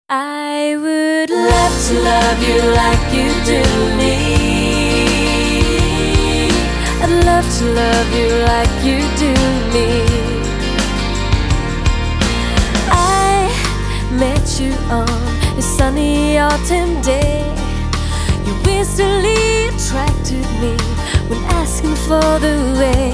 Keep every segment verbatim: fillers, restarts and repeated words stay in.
I would love to love you like you do me. I'd love to love you like you do me. I met you on a sunny autumn day. You instantly attracted me when asking for the way.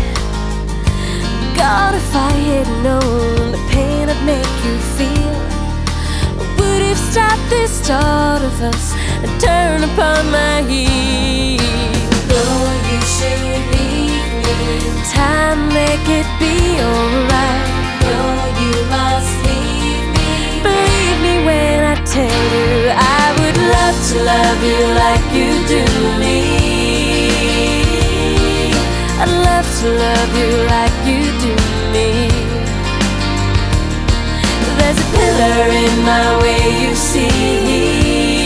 God, if I had known the pain I'd make you feel, would have stopped this start of us and turned upon my heel. No, you should leave me. Time, make it be alright. No, you must leave me. Believe me when I tell you I would love to love you like you do me. I'd love to love you like you do me. There's a pillar in my way, you see.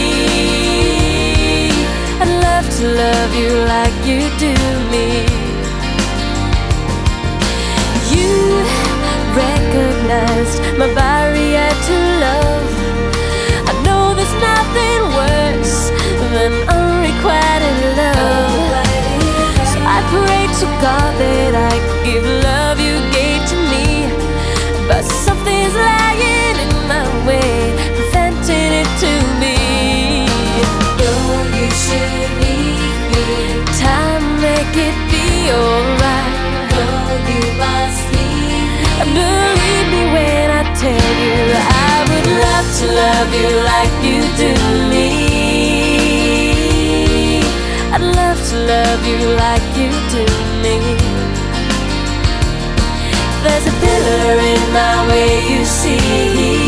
I'd love to love you like you do me. You recognized my barrier to love. I know there's nothing worse than unrequited love. So I pray to God that I could give love you gave to me, but something's lying in my way, preventing it to be. No, you should leave me. Time, make it be alright. No, you must leave me. Believe me when I tell you I would love to love you like you do me. I'd love to love you like you do me. There's a pillar in my way, you see.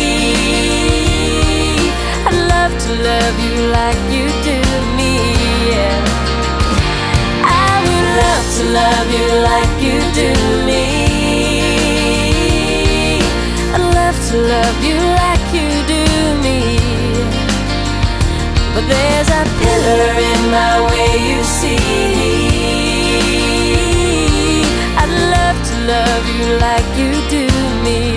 I'd love to love you like you do me, yeah. I would love to love you like you do me. I'd love to love you like you do me. But there's a pillar in my way, you see. I'd love to love you like you do me.